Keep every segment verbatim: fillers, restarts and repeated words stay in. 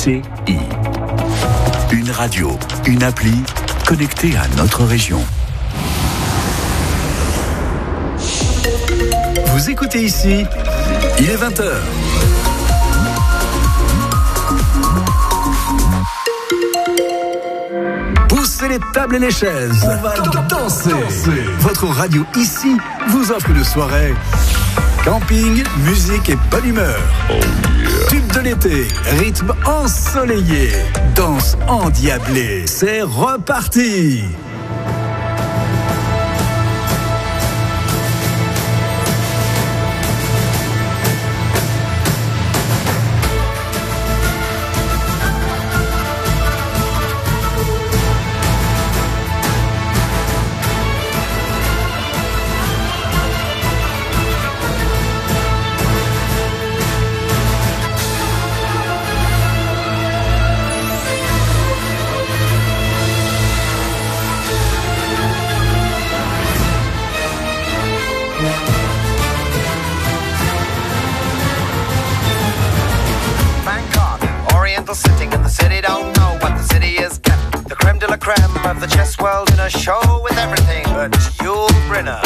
C I. Une radio, une appli connectée à notre région. Vous écoutez ici, il est vingt heures. Poussez les tables et les chaises. On va danser. danser. Votre radio ici vous offre une soirée. Camping, musique et bonne humeur. Oh yeah. Tube de l'été, rythme ensoleillé, danse endiablée. C'est reparti. Of the chess world in a show with everything but Yul Brynner.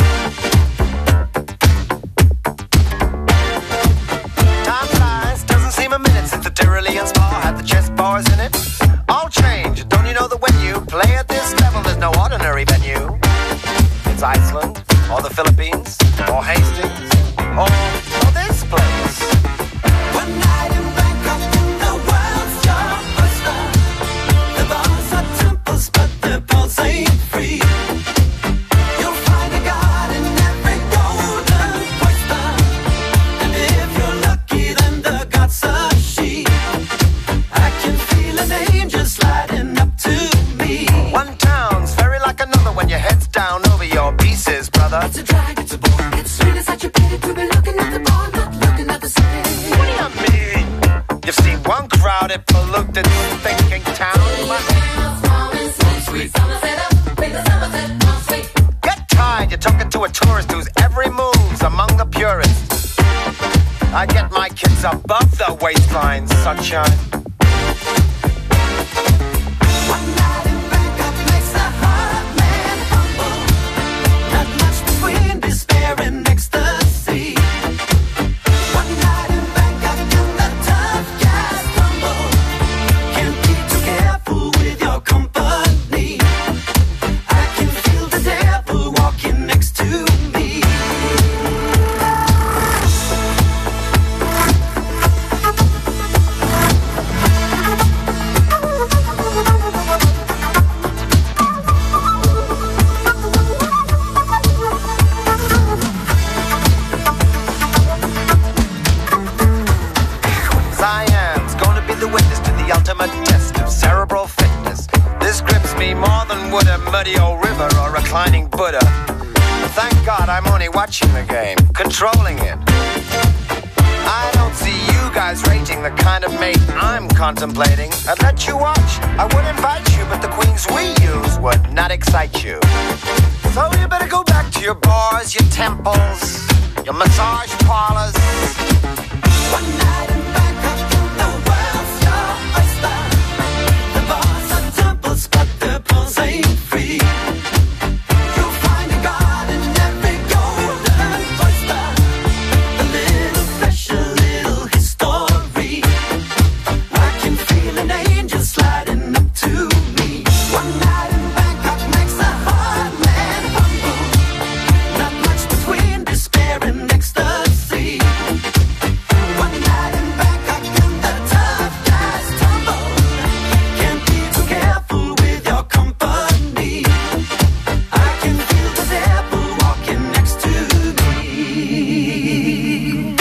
Time flies, doesn't seem a minute since the Tyrolean Spa had the chess bars in it. All change, don't you know that when you play at this level, there's no ordinary venue? It's Iceland, or the Philippines, or Hastings, or, or this place. One night in Bangkok, the world's your oyster. The bars are temples, but the pulse ain't free. You'll find a god in every golden oyster. And if you're lucky, then the god's a she. I can feel an angel sliding up to me. One town's very like another when your head's down over your pieces, brother. It's a drag, it's a bore, it's really such a pity to be looking at the bar, not looking at the city. What do you mean? You've seen one crowded, polluted, thinking town, but get tired, you're talking to a tourist whose every move's among the purists. I get my kids above the waistline, sunshine. One night in Bangkok makes the heart man humble. Not much between despair and ecstasy. One night in Bangkok and the tough guys tumble. Can't be too careful with your company. I can feel the devil walking next to me. Siam's gonna be the witness to the ultimate test of cerebral fitness. This grips me more than would a muddy old river or reclining Buddha. Thank God I'm only watching the game, controlling it. I don't see you guys rating the kind of mate I'm contemplating. I'd let you watch, I would invite you, but the queens we use would not excite you. So you better go back to your bars, your temples, your massage parlors. One night in Bangkok, the world's your oyster. The bars are temples, but the pulse ain't free. You'll find a god in every golden oyster. A little flesh, a little history. I can feel an angel sliding up to me. One night in Bangkok makes a hard man humble. Not much between despair and ecstasy. One night in Bangkok and the tough guys tumble. Can't be too careful with your company. I can feel the devil walking next to me.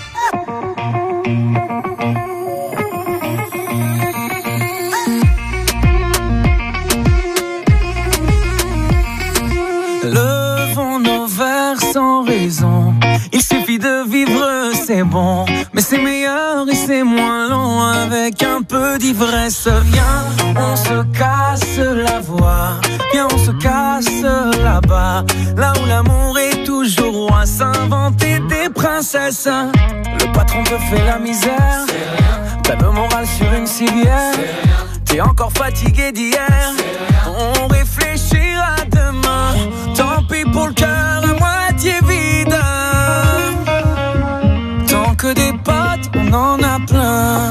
Levons nos verres sans raison. Il suffit de vivre, c'est bon. Mais c'est meilleur et c'est moins long avec un peu d'ivresse. Viens, on se casse la voix. Viens, on se casse là-bas, là où l'amour est toujours roi. S'inventer des princesses. Le patron te fait la misère. T'as le moral sur une civière. T'es encore fatigué d'hier. On réfléchira demain. Tant pis pour le cœur à moitié vide. Tant que des potes, on en a plein.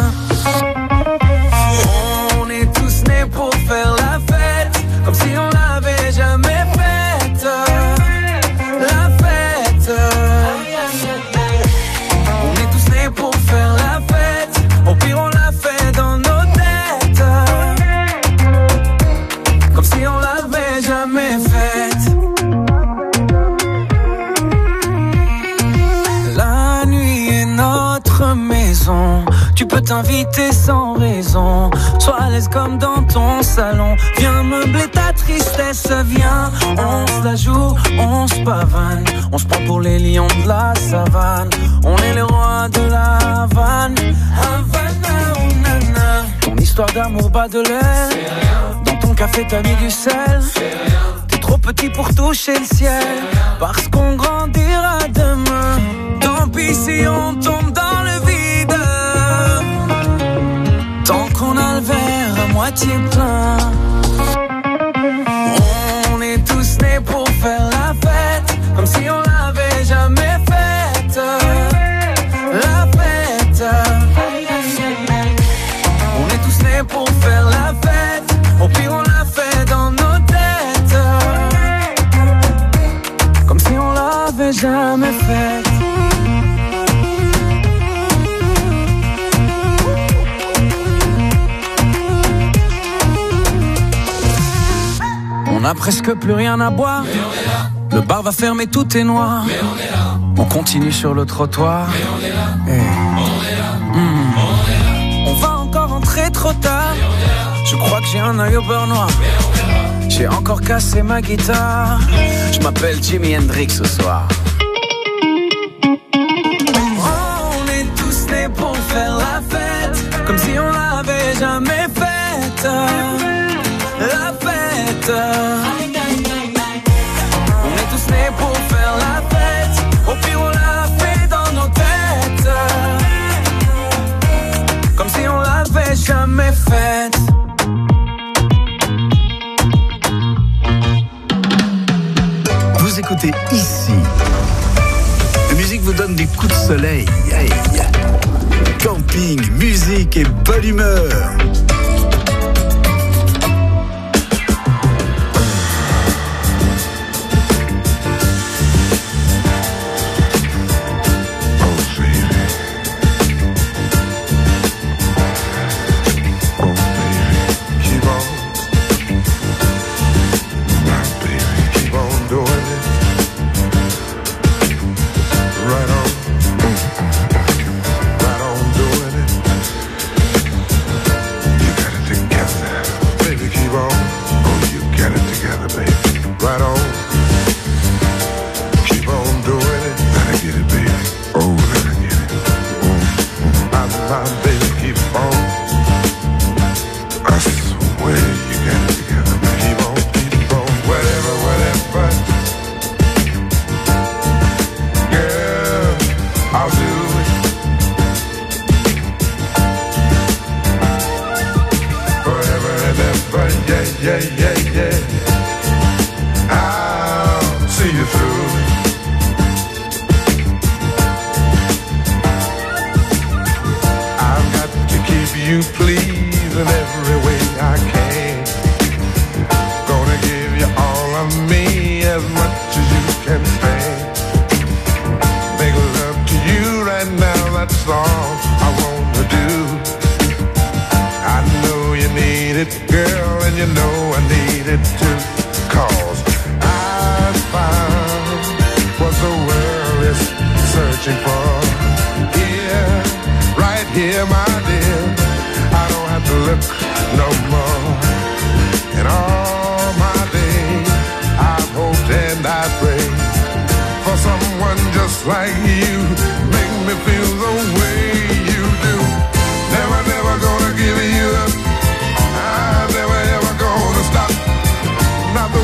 On est tous nés pour faire la fête, comme si on l'avait jamais faite. La fête. On est tous nés pour faire la fête. Au pire on l'a fait dans nos têtes, comme si on l'avait jamais faite. La nuit est notre maison. Tu peux t'inviter sans raison. Sois à l'aise comme dans ton salon. Viens meubler ta tristesse. Viens, on se la joue, on se pavane. On se prend pour les lions de la savane. On est les rois de la Havane. Havana, oh nana. Ton histoire d'amour bat de l'air. Dans ton café t'as mis du sel. T'es trop petit pour toucher le ciel. Parce qu'on grandira demain. Tant pis si on tombe dans le vide. Tant qu'on a le verre à moitié plein. On est tous nés pour faire la fête, comme si on l'avait jamais faite. La fête. On est tous nés pour faire la fête. Au pire on l'a fait dans nos têtes, comme si on l'avait jamais faite. On a presque plus rien à boire. Le bar va fermer, tout est noir. Mais on est là. On continue sur le trottoir. Mais on est là. Hey. On est là. Mmh. On est là. On va encore rentrer trop tard. Mais on est là. Je crois que j'ai un œil au beurre noir. Mais on est là. J'ai encore cassé ma guitare. Je m'appelle Jimi Hendrix ce soir. Oh, on est tous nés pour faire la fête, comme si on l'avait jamais faite. La fête. On est tous nés pour faire la fête. Au pire on l'a fait dans nos têtes, comme si on l'avait jamais faite. Vous écoutez ici. La musique vous donne des coups de soleil. Hey. Camping, musique et bonne humeur. Not the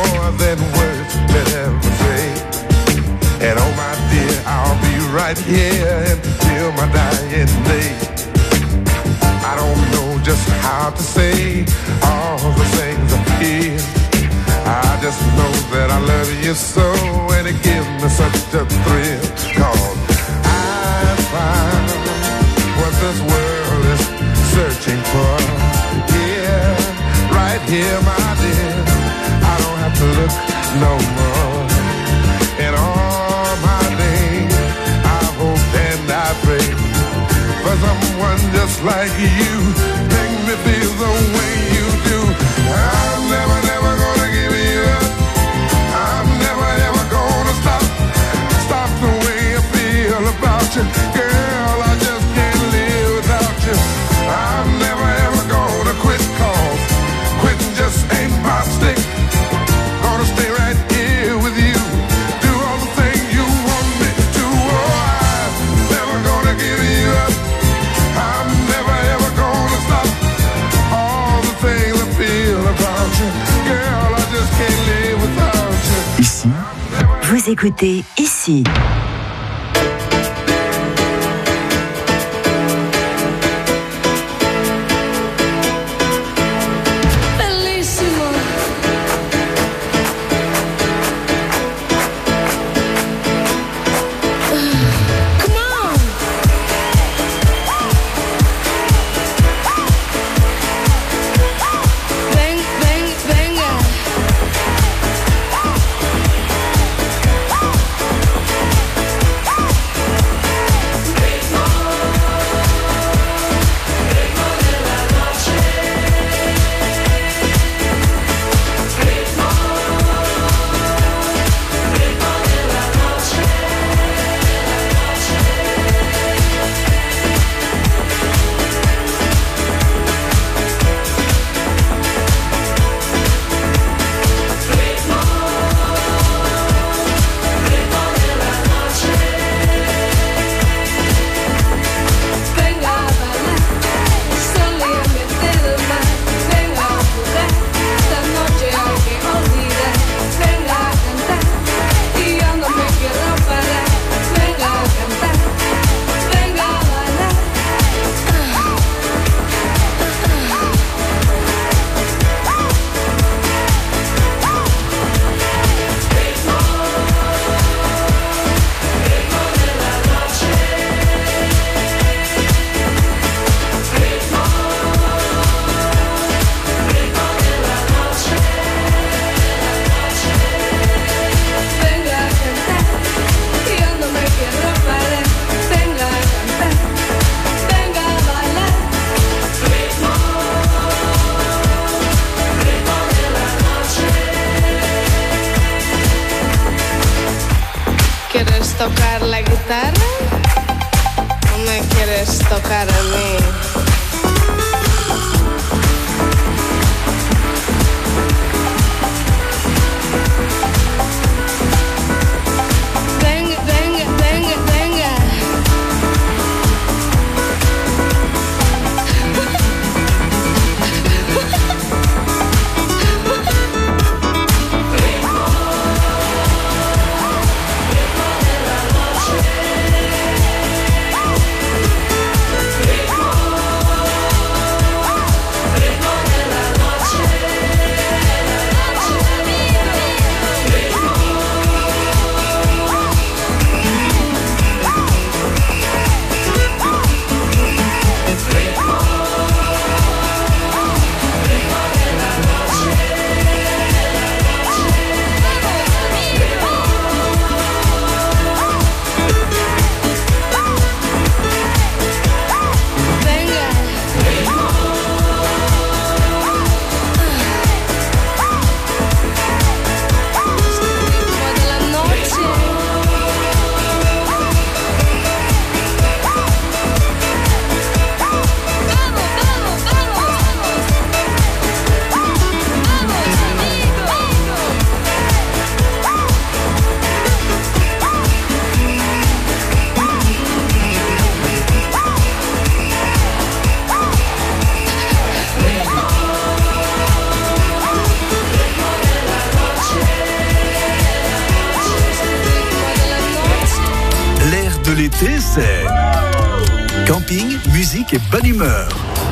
more than words could ever say. And oh my dear, I'll be right here until my dying day. I don't know just how to say all the things I feel. I just know that I love you so, and it gives me such a thrill. Cause I found what this world is searching for. Yeah, right here, my dear. I don't have to look no more. And all my days, I hope and I pray for someone just like you. Make me feel the way you do. I'm never, never gonna give you up. I'm never, ever gonna stop. Stop the way I feel about you. Girl, I just can't live without you. I'm never, ever gonna quit, cause quitting just ain't my stick. Gonna stay right here with you. Do all the things you want me to. Oh, I'm never gonna give you up. I'm never, ever gonna stop. All the things I feel about you. Girl, I just can't live without you. Ici, vous écoutez Ici. tocar la guitarra o me quieres tocar a mí? Venga, venga, venga, venga. Ritmo l'été, c'est camping, musique et bonne humeur.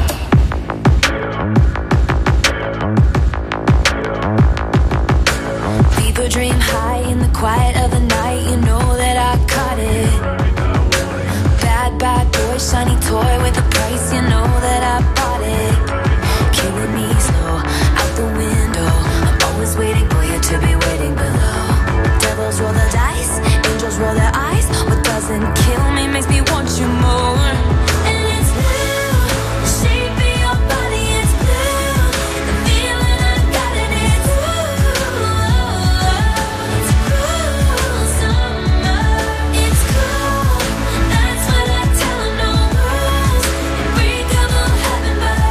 People dream high in the quiet of the night. You know that I caught it. Bad, bad boy, shiny toy with a price. You know that I bought it. Killing me slow, out the window. I'm always waiting for you to be waiting below. Devils roll the dice, angels roll their eyes. What doesn't kill me makes me want you more. And it's blue, the shape of your body is blue. The feeling I got in it, ooh. It's cool summer, it's cool. That's what I tell 'em, no rules. Unbreakable heaven, but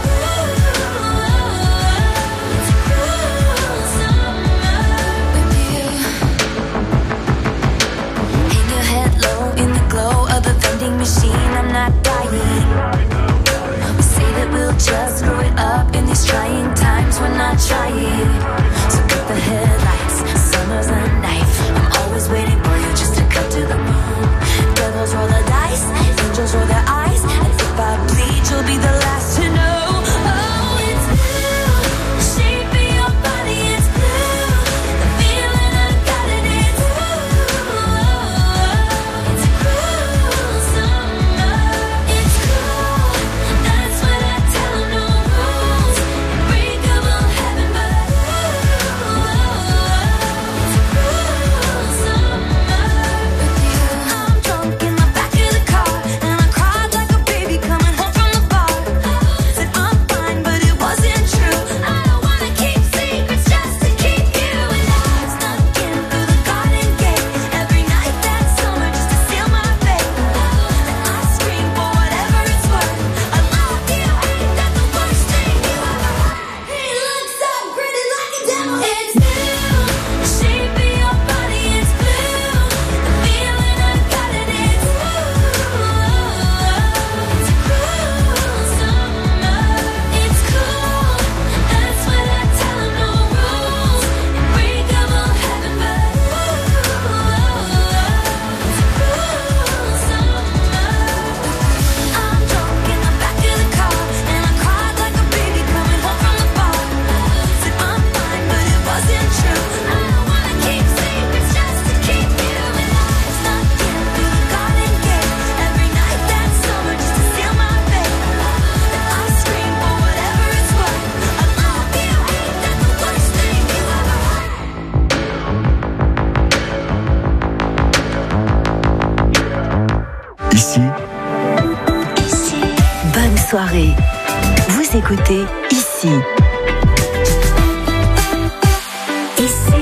ooh, it's cool summer with you. Hang your head low in the glow of a vending machine. I'm not dying. We say that we'll just screw it up in these trying times. We're not trying. So cut the headlights. Summer's a knife. I'm always waiting for you just to cut to the moon. Devils roll the dice. Angels roll their eyes. And if I bleed, you'll be the last to know. Oh, it's blue. The shape of your body is blue. The feeling I got in it, ooh. It's cool summer. It's cool. That's what I tell 'em, no rules. Unbreakable heaven, but ooh, it's cool summer with you. I'm drunk in the back of the car, and I cried like a baby coming home from the bar. Said I'm fine, but it wasn't true. I don't wanna keep secrets just to keep you. And I snuck in through the garden gate every night that summer just to seal my fate. Then I scream for whatever it's worth. I love you, ain't that the worst thing you ever heard? He looks so pretty like a devil. It's blue, the shape of your body is blue. The feeling I got in it, ooh. It's cool summer, it's cool. That's what I tell 'em, no rules. Unbreakable heaven, but ooh, it's cool summer. I'm drunk in the back of the car, and I cried like a baby coming home from the bar. Said I'm fine, but it wasn't true. I don't wanna keep secrets just to keep you. And I snuck in through the garden gate every night that summer just to seal my fate. Then I scream for whatever it's worth. I love you, ain't that the worst thing you ever heard? Ici, Ici. Bonne soirée. Vous écoutez Ici. Ici.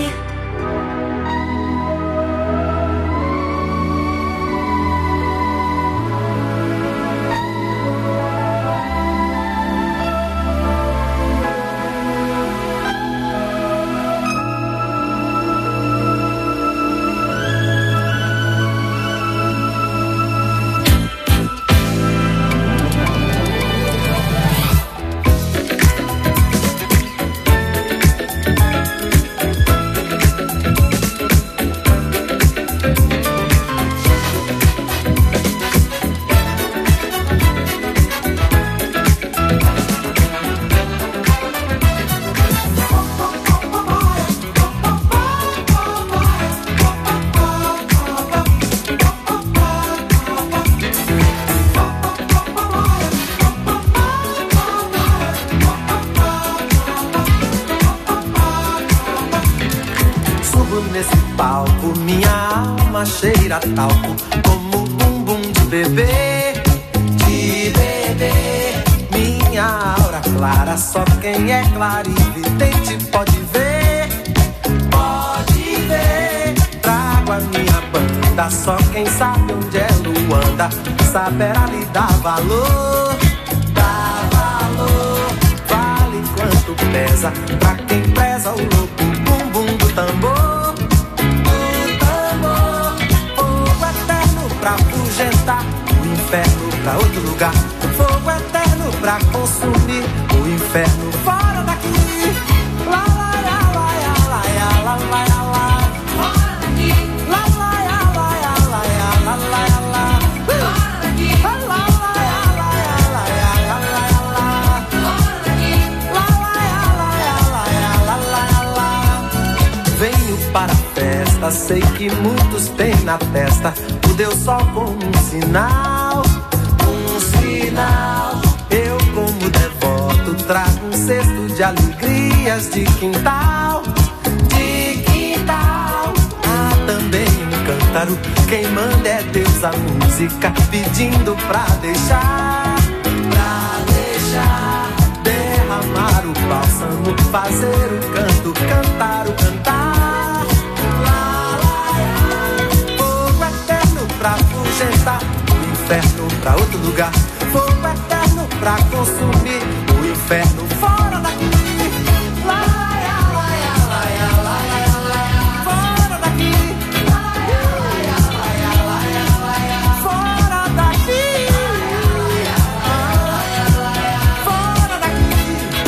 Subo nesse palco, minha alma cheira talco, como um bumbum de bebê, de bebê. Minha aura clara, só quem é clarividente pode ver, pode ver. Trago a minha banda, só quem sabe onde é Luanda saberá lhe dar valor, dar valor. Vale quanto pesa pra quem preza o louco bumbum do tambor, do tambor. Fogo eterno pra afugentar o inferno pra outro lugar. Fogo eterno pra consumir o inferno fora daqui. Lá, lá, lá, lá, lá, lá, lá, lá, lá. Fora daqui. Lá, lá, lá, lá, lá, lá, lá, lá, lá. venho para a festa, sei que muitos têm na testa o Deus Sol como um sinal, um sinal. Eu como devoto trago um cesto de alegrias de quintal, de quintal. Há também um cântaro, quem manda é Deus a música, pedindo pra deixar, pra deixar derramar o bálsamo, fazer o canto, cantar o cantar. Lá, lá, lá. Fogo eterno pra afugentar o inferno pra outro lugar. Fogo eterno pra consumir o inferno fora daqui. Lá, lá, lá, lá, lá, lá, lá, fora daqui. Lá, lá, lá, lá, lá, lá, fora daqui. Fora daqui.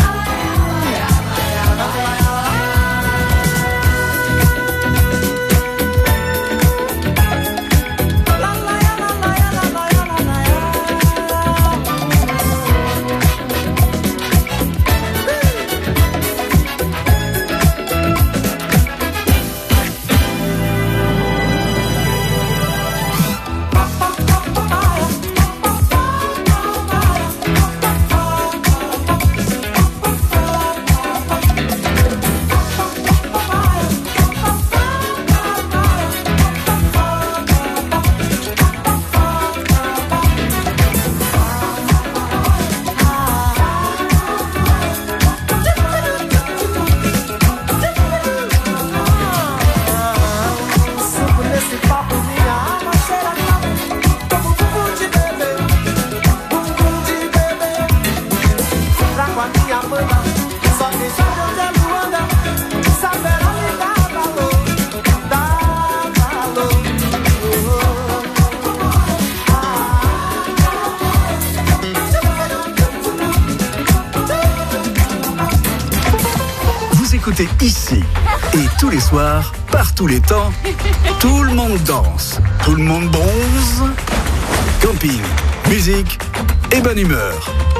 Ici. Et tous les soirs, par tous les temps, tout le monde danse, tout le monde bronze. Camping, musique et bonne humeur.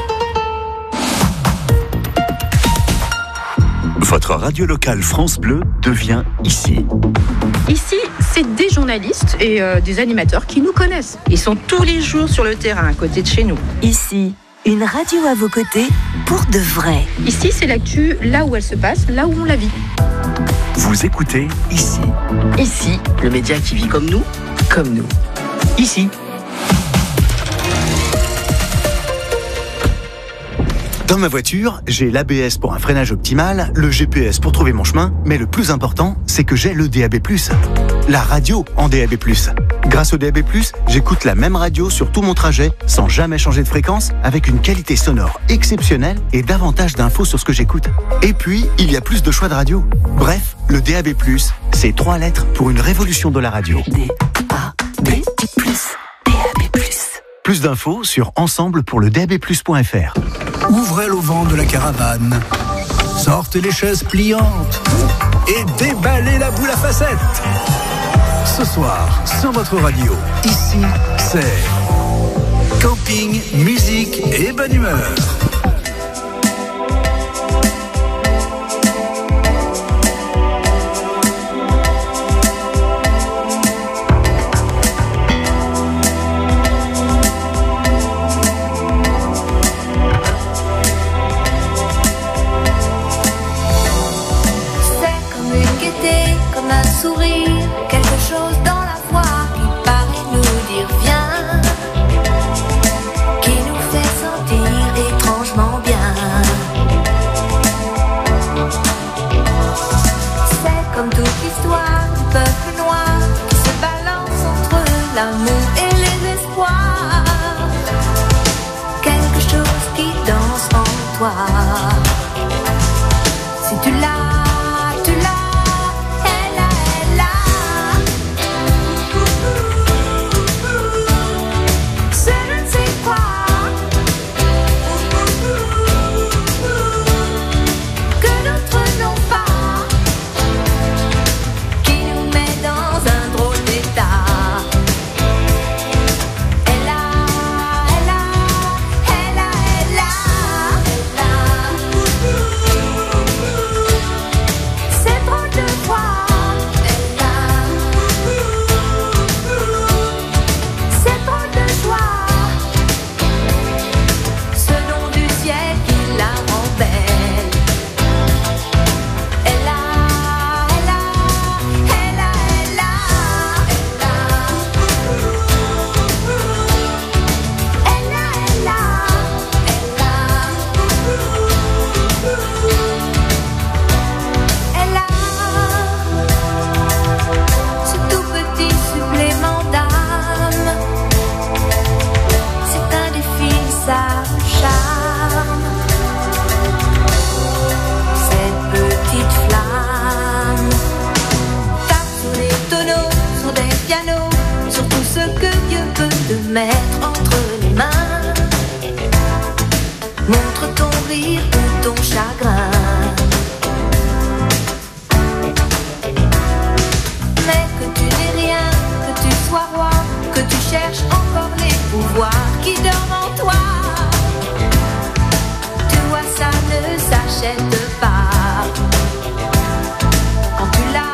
Votre radio locale France Bleu devient Ici. Ici, c'est des journalistes et euh, des animateurs qui nous connaissent. Ils sont tous les jours sur le terrain à côté de chez nous. Ici, une radio à vos côtés pour de vrai. Ici, c'est l'actu là où elle se passe, là où on la vit. Vous écoutez Ici. Ici, le média qui vit comme nous, comme nous. Ici. Dans ma voiture, j'ai l'A B S pour un freinage optimal, le G P S pour trouver mon chemin, mais le plus important, c'est que j'ai le D A B plus. La radio en D A B plus. Grâce au D A B plus, j'écoute la même radio sur tout mon trajet, sans jamais changer de fréquence, avec une qualité sonore exceptionnelle et davantage d'infos sur ce que j'écoute. Et puis, il y a plus de choix de radio. Bref, le D A B plus, c'est trois lettres pour une révolution de la radio. D A B plus. D A B plus. Plus d'infos sur ensemble pour le D A B plus point F R. Ouvrez l'auvent de la caravane, sortez les chaises pliantes et déballez la boule à facettes. Ce soir, sur votre radio, ici, c'est camping, musique et bonne humeur. Si tu l'as, tu l'as, elle a, elle a. C'est je ne sais quoi que d'autres n'ont pas. mettre entre les mains. Montre ton rire ou ton chagrin. Mais que tu n'aies rien, que tu sois roi, que tu cherches encore les pouvoirs qui dorment en toi. Tu vois, ça ne s'achète pas. Quand tu l'as,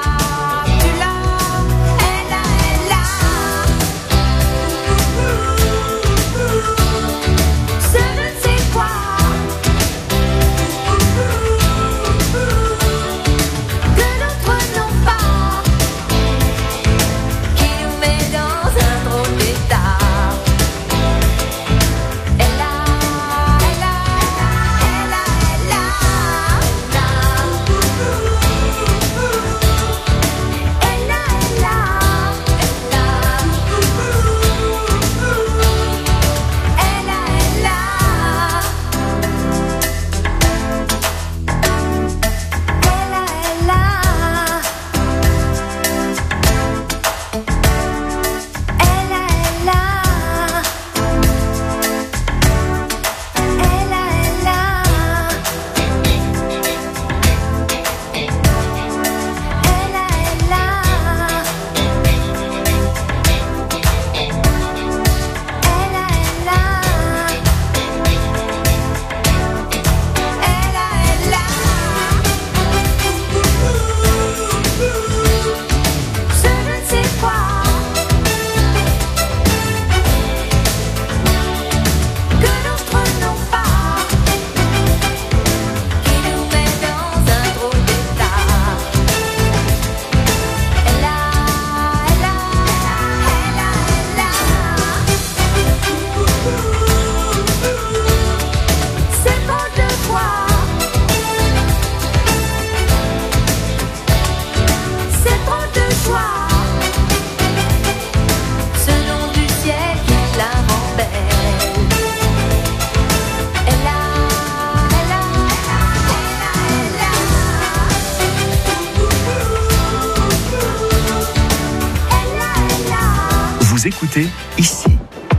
écoutez ici.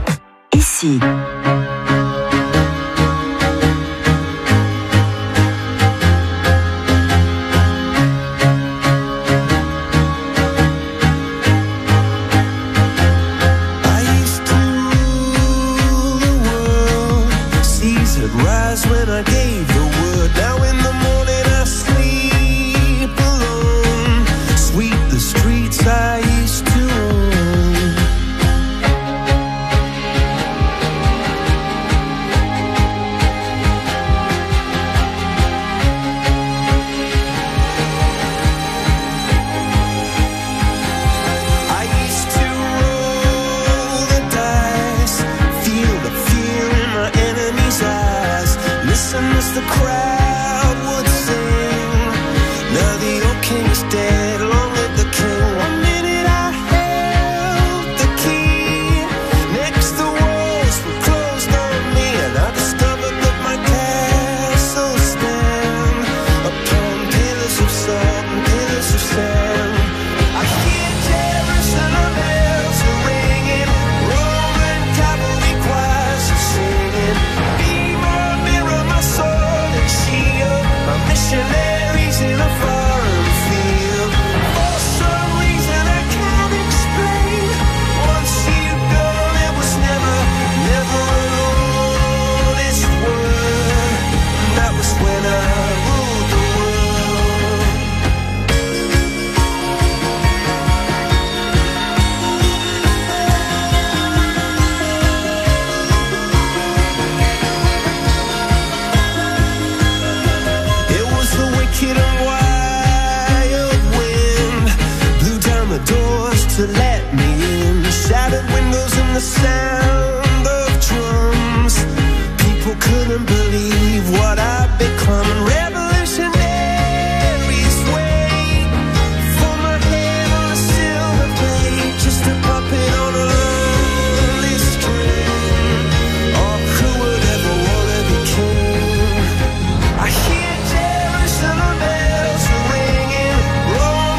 Ici.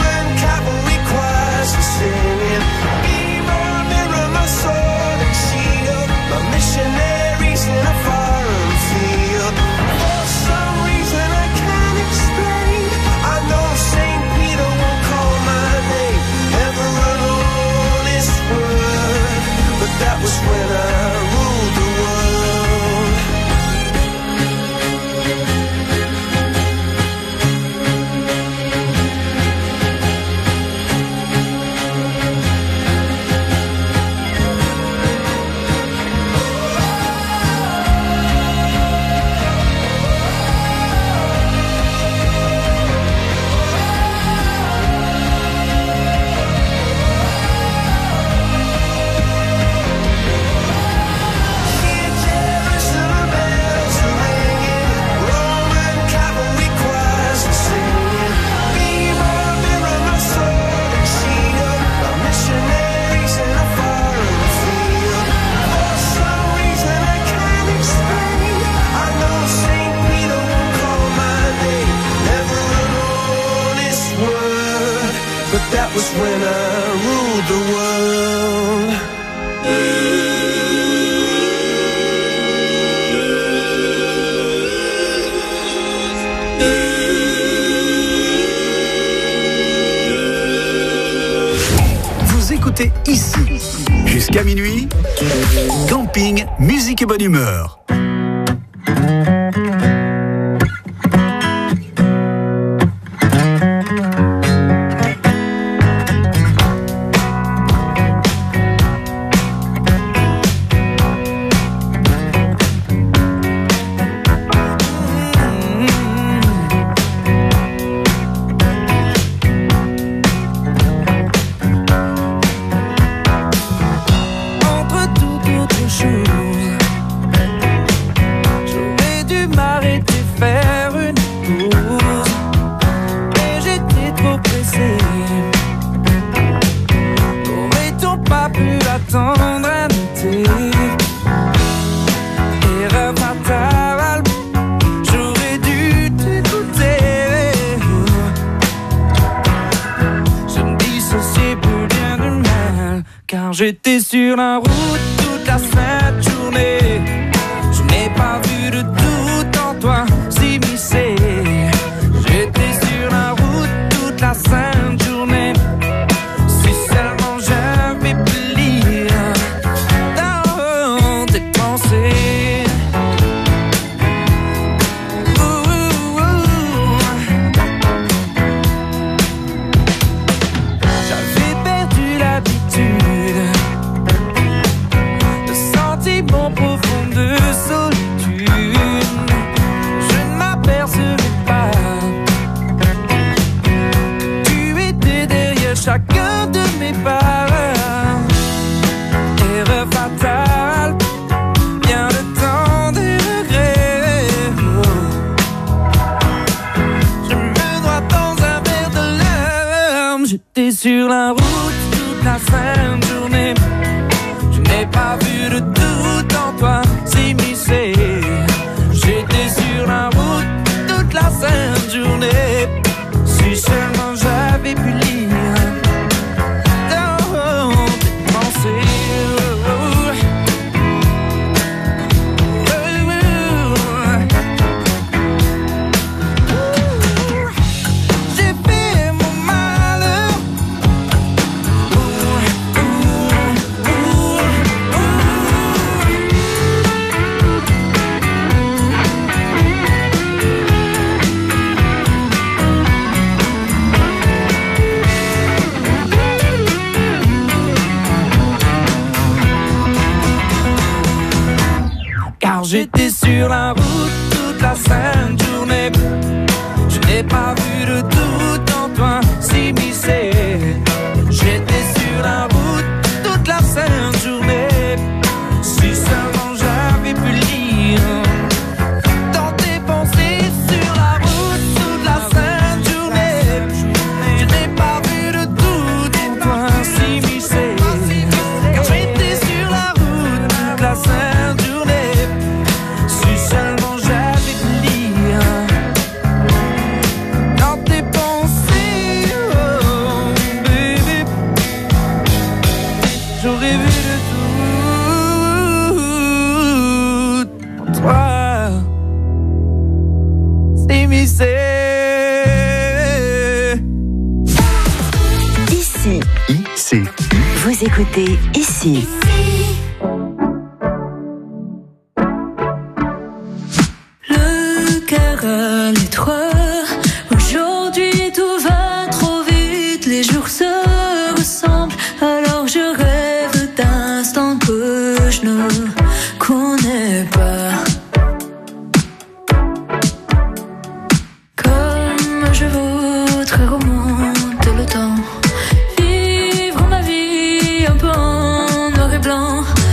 She was when I ruled the world. Vous écoutez ici, jusqu'à minuit, Camping, musique et bonne humeur. J'étais sur la route toute la sainte journée. Je n'ai pas vu de doute en toi s'immiscer. J'étais sur la route toute la sainte journée. Si seulement j'avais pu lire dans tes pensées. Ouh, ouh, ouh. J'avais perdu l'habitude mon profond de solitude. Je ne m'apercevais pas que tu étais derrière chacun de mes pas. Erreur fatale, bien le temps des regrets. Je me noie dans un verre de larmes. J'étais sur la route toute la sainte journée. Je n'ai pas vu de doute en toi s'immiscer. J'étais sur la route toute la sainte journée. Si seulement j'avais pu lire dans tes pensées. J'ai fait mon malheur. Car j'étais sur la route toute la sainte journée. Je n'ai pas vu de doute en toi s'immiscer. J'étais sur la route toute la sainte journée. Si seulement j'avais pu lire dans tes pensées. Sur la route toute la sainte journée. Je n'ai pas vu de doute en toi s'immiscer. Car j'étais sur la route toute la sainte journée. Si seulement j'avais pu lire dans tes pensées, oh baby, j'aurais vu de tout en toi s'immiscer. Ici, Ici, vous écoutez ici. Le cœur à l'étroit. Aujourd'hui tout va trop vite. Les jours se ressemblent. Alors je rêve d'instants que je ne connais pas. Comme je voudrais remonter le temps. Vivre ma vie un peu en noir et blanc.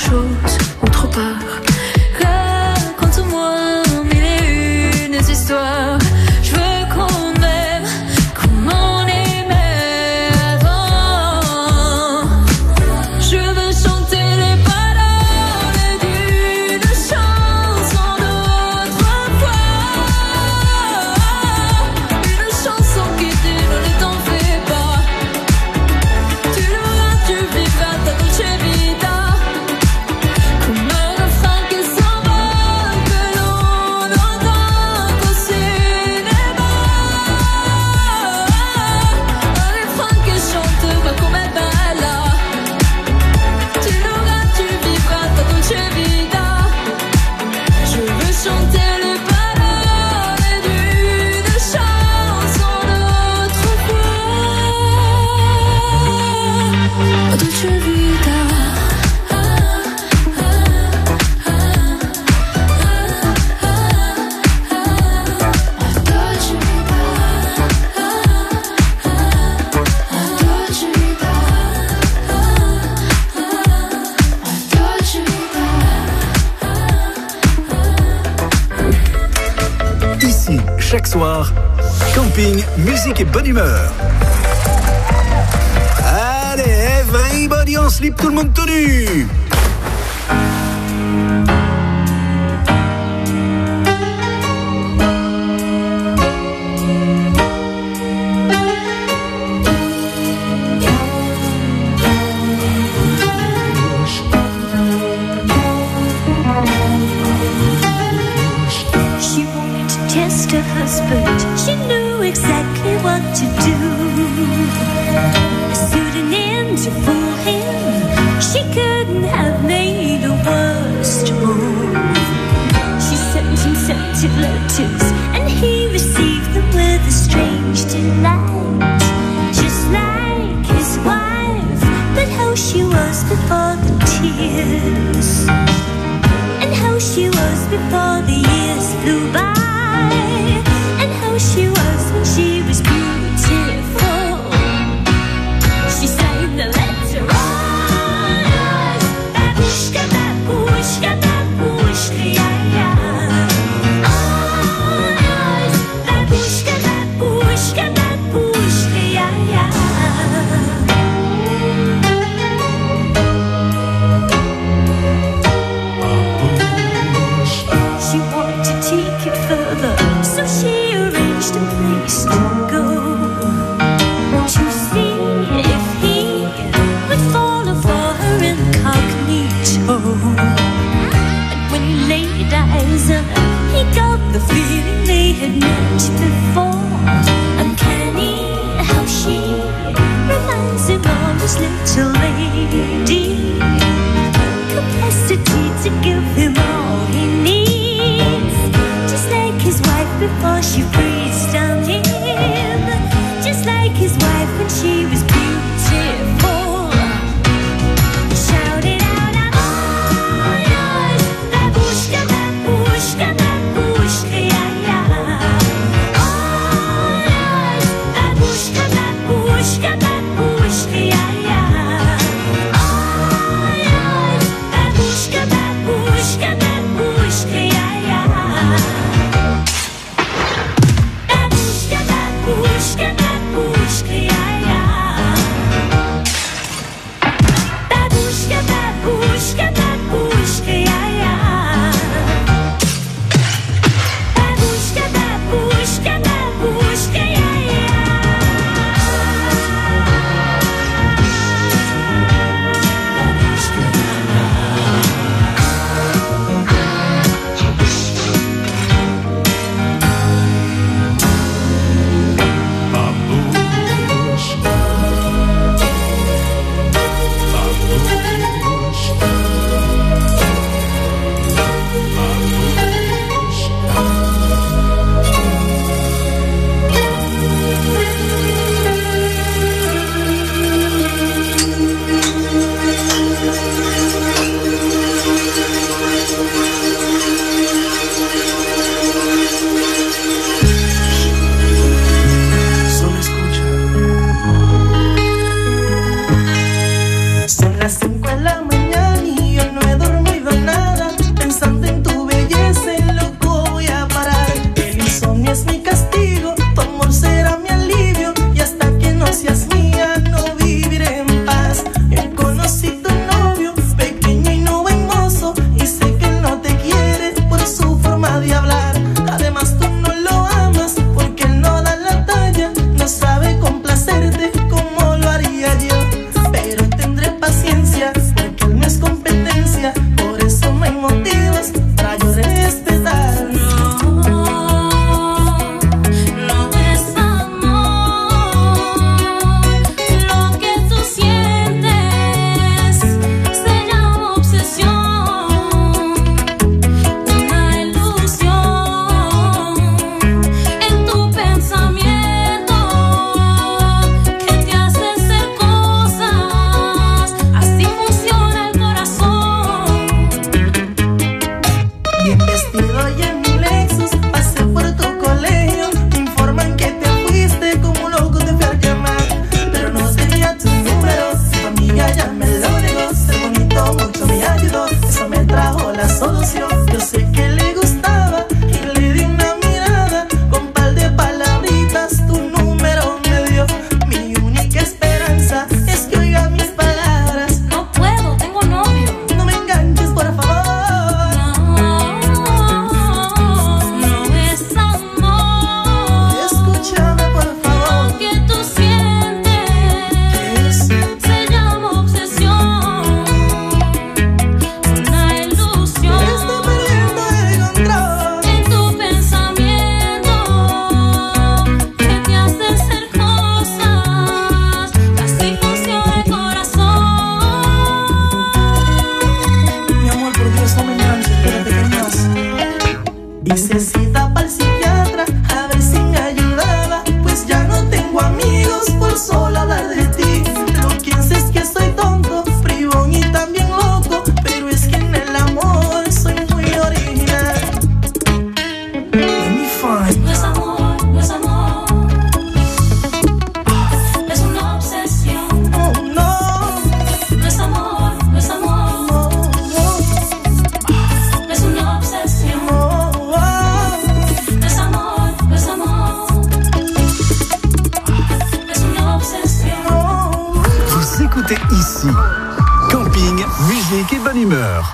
chose autre part. Raconte-moi mille et une histoires. Je veux qu'on aime comme on aimait avant. Je veux chanter les paroles d'une chanson d'autrefois. Une chanson qui dit ne t'en fais pas. Tu l'auras, tu vivras ta dolce vita. Comme un refrain qui s'envole, que l'on entend au cinéma. Un refrain qui chante comme un balla. Tu l'auras, tu vivras ta dolce vita. Je veux chanter les paroles d'une chanson d'autrefois. Dolce vita. Ici, chaque soir, camping, musique et bonne humeur. Allez, everybody en slip, tout le monde tenu. She wanted to test her husband. She knew exactly what to do. Suiting in to fool him. She couldn't have made a worse move. She sent him scented letters, and he received them with a strange delight. Just like his wife, but how she was before the tears. And how she was before the years flew by. And how she was when she was beautiful. She sang the letter on. Babushka, babushka, babushka, yeah, yeah. On. Babushka, babushka, babushka, yeah, yeah. She wanted to take it further, so she arranged a place to go to see if he would follow for her incognito. And when he laid eyes on her, he got the feeling they had met before. Uncanny how she reminds him of his little lady. Capacity to give him all he needs. Just like his wife before she breathes down him. Just like his wife when she was beautiful. Shout it out, I'm all yours. Babushka, babushka, Hice cita para el psiquiatra a ver si me ayudaba, pues ya no tengo amigos por solo hablar de ti. Lo que hace es que soy tonto, bribón y también loco, pero es que en el amor soy muy original. Let me find. No es amor, no es amor, es una obsesión. Oh no, no es amor, no es amor, no, no. es una obsesión. Oh, oh. No es amor, no es amor, es una obsesión. Vous écoutez ici Camping, musique et bonne humeur.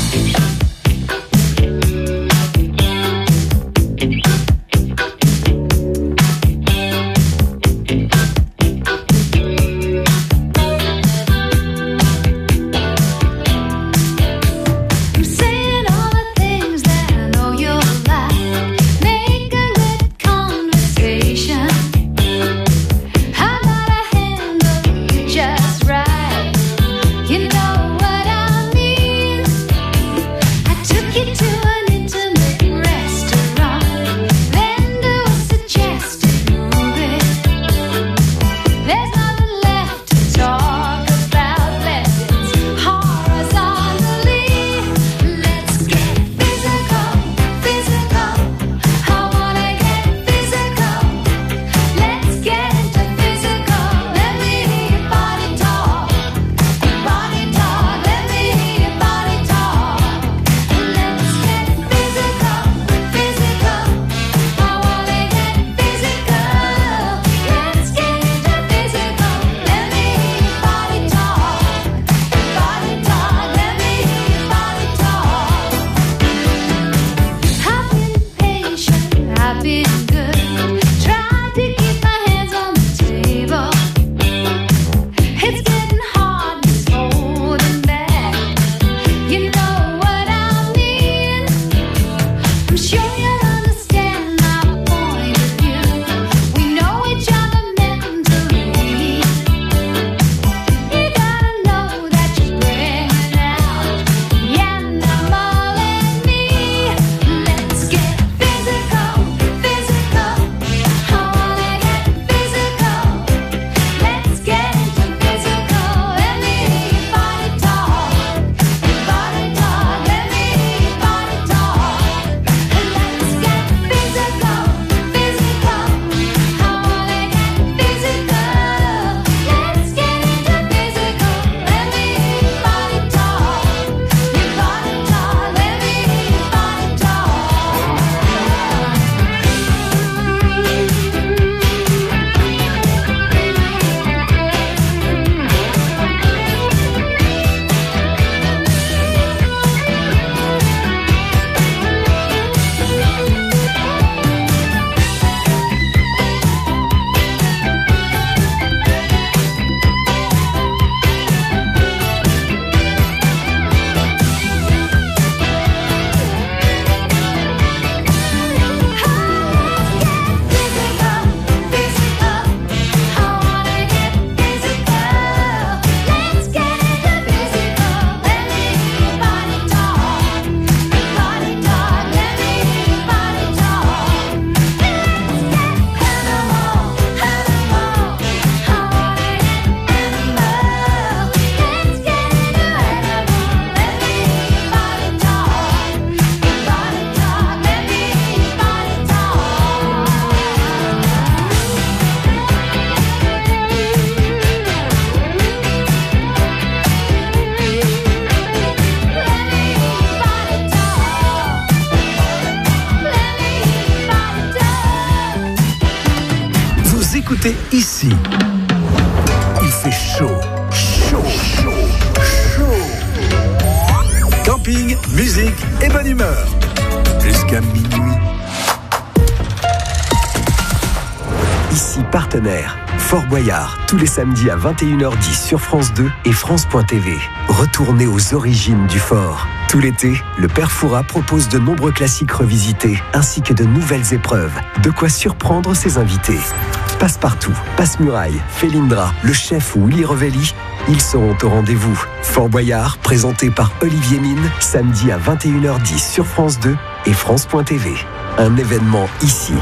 I'm saying all the things that I know you'll like. Make a good conversation. How about I handle you just right? You know what I mean. I took you to an intimate restaurant, then to a suggested movie. There's nothing left to talk about. Let's horizontally. Let's get physical, physical. I wanna get physical. Let's get into physical. Let me hear your body talk. Your body talk. Let me hear your body talk. Let's get physical, physical. I wanna get physical. Let's get into physical. Let me hear your body talk. Your body talk. Let me hear your body talk. I've been patient, I've been good. Tried to keep my hands on the table. It's getting hard, it's holding back. You know what I mean. I'm sure you'll understand my point of view. We know each other mentally. You gotta know that you're bringing out the animal in me. Let's get physical, physical. I wanna get physical. Let's get into physical. Let me hear your body talk. Your body talk. Let me hear your body talk. Let's get physical, physical. I wanna get physical. Let's get into physical. Let me hear your body talk. Your body talk. Let me hear your body Vous écoutez ici. Il fait chaud, chaud, chaud, chaud. Camping, musique et bonne humeur. Jusqu'à minuit. Ici partenaire, Fort Boyard, tous les samedis à vingt et une heures dix sur France deux et France point T V. Retournez aux origines du fort. Tout l'été, le Père Fouras propose de nombreux classiques revisités, ainsi que de nouvelles épreuves. De quoi surprendre ses invités. Passe-partout, Passe-Muraille, Félindra, le chef Willy Revelli ils seront au rendez-vous. Fort Boyard, présenté par Olivier Mine, samedi à vingt et une heures dix sur France deux et France point T V. Un événement ici.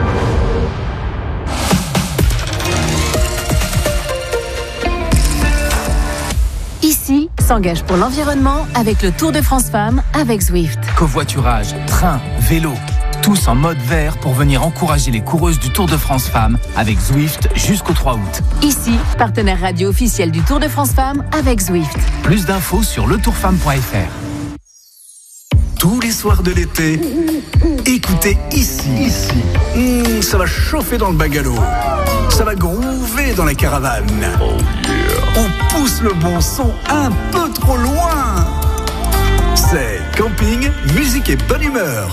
Ici, s'engage pour l'environnement avec le Tour de France Femmes avec Zwift. Covoiturage, train, vélo, tous en mode vert pour venir encourager les coureuses du Tour de France Femmes avec Zwift jusqu'au trois août. Ici, partenaire radio officiel du Tour de France Femmes avec Zwift. Plus d'infos sur le tour femme point f r. Tous les soirs de l'été, écoutez ici. Ici. Mmh, ça va chauffer dans le bungalow. Ça va groover dans la caravane. Oh yeah. On pousse le bon son un peu trop loin. C'est camping, musique et bonne humeur.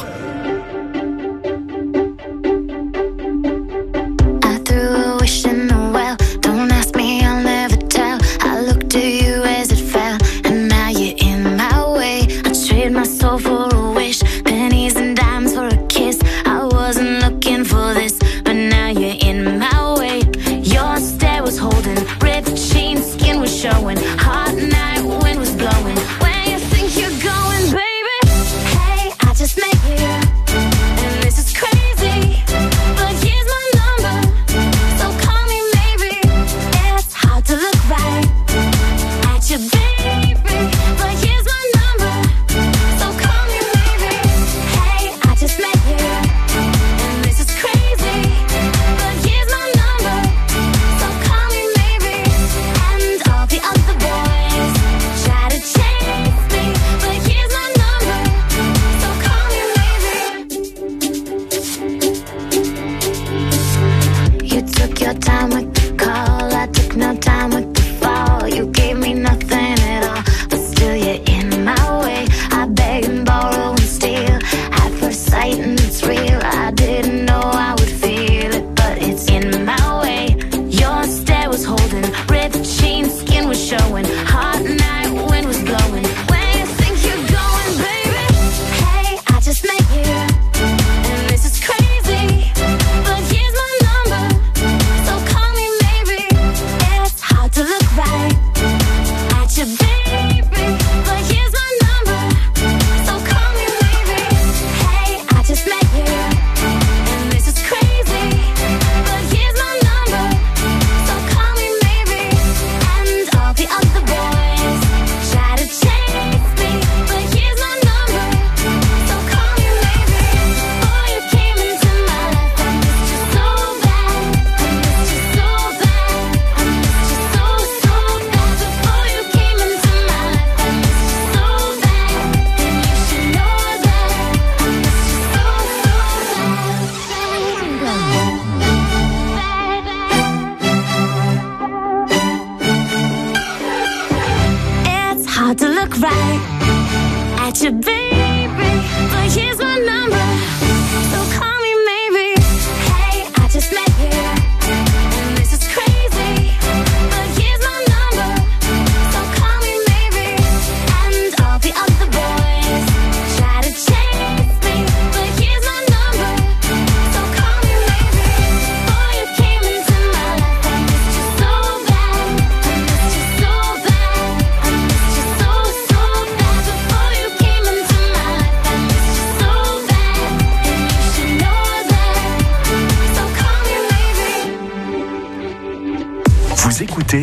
Vous écoutez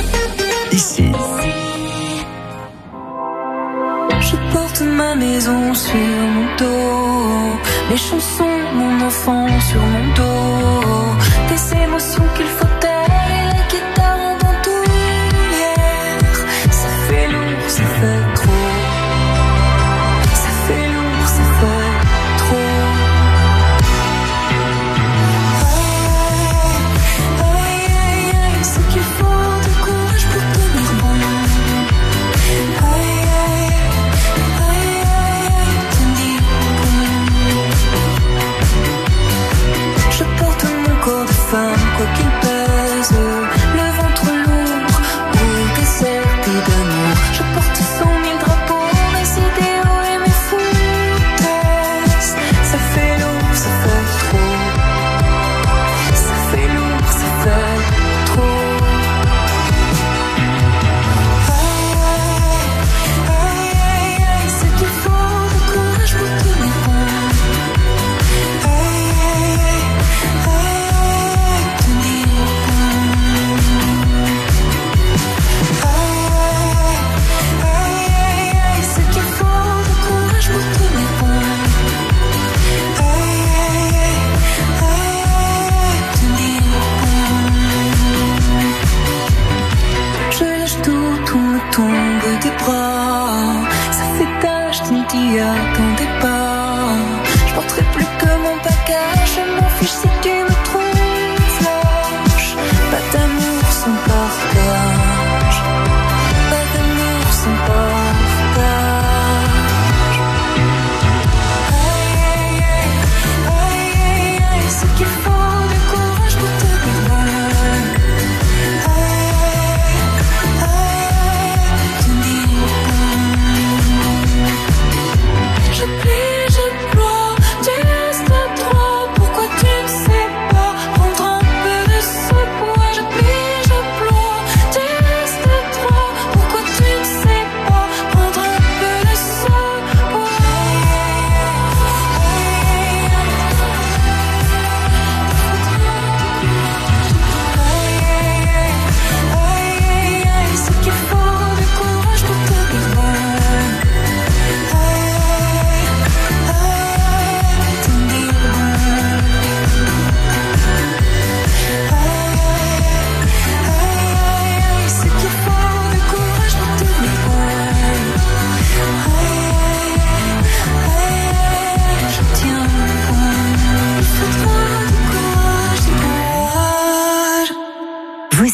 ici. Je porte ma maison sur mon dos, mes chansons, mon enfant sur mon dos, des émotions qu'il faut taire et la guitare en bandoulière. Ça fait lourd, ça fait trop. Ça fait lourd, ça fait trop. Aïe, aïe, aïe, ce qu'il faut de courage pour tenir bon. Aïe, aïe, aïe, aïe, tenir bon. Je porte mon corps de femme, quoi qu'il pèse.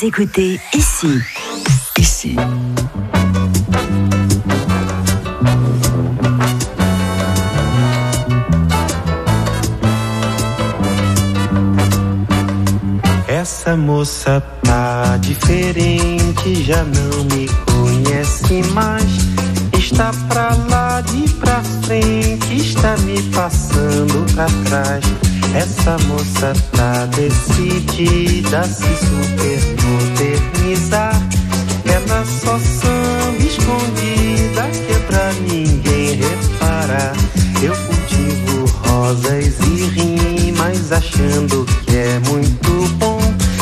Vous écoutez Ici. Ici. Essa moça tá diferente, já não me conhece mais. Está pra lá de pra frente, está me passando pra trás. Essa moça tá decidida a se super modernizar. Ela só samba escondida, que é pra ninguém reparar. Eu cultivo rosas e rimas, achando que é muito bom.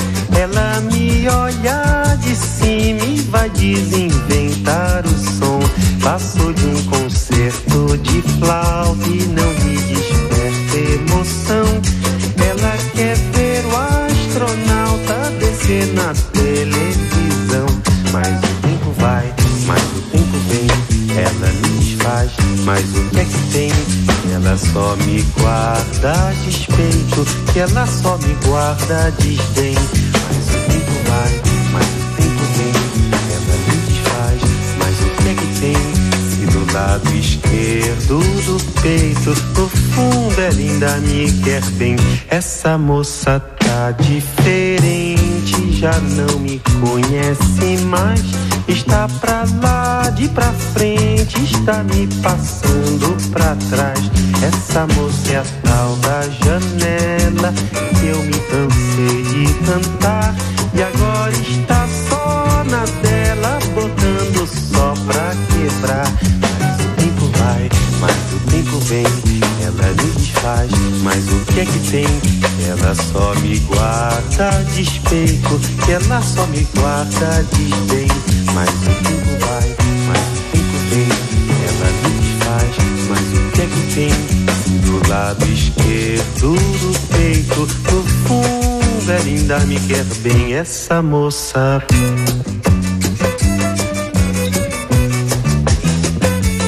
Ela me olha de cima e vai desinventar o som. Passou de um concerto de flauta e não lhe desperta emoção. Ela quer ver o astronauta descer na televisão. Mas o tempo vai, mas o tempo vem. Ela me desfaz, mas o que é que tem? Ela só me guarda a despeito, que ela só me guarda a desdém. Mas o tempo vai, mas o tempo vem. Ela me desfaz, mas o que é que tem? Se do lado esquerdo do peito, no fundo ela ainda me quer bem. Essa moça tá diferente, já não me conhece mais. Está pra lá de pra frente, está me passando pra trás. Essa moça é a tal da janela que eu me cansei de cantar. E agora está só na dela, botando só pra quebrar. Mas o tempo vai, mas o tempo vem. Ela me desfaz, mas o que é que tem? Ela só me guarda a despeito, que ela só me guarda a desdém. Mas o tempo vai, mas o tempo vem. Ela me desfaz, mas o que é que tem? Do lado esquerdo do peito, no fundo ela ainda me quer bem. Essa moça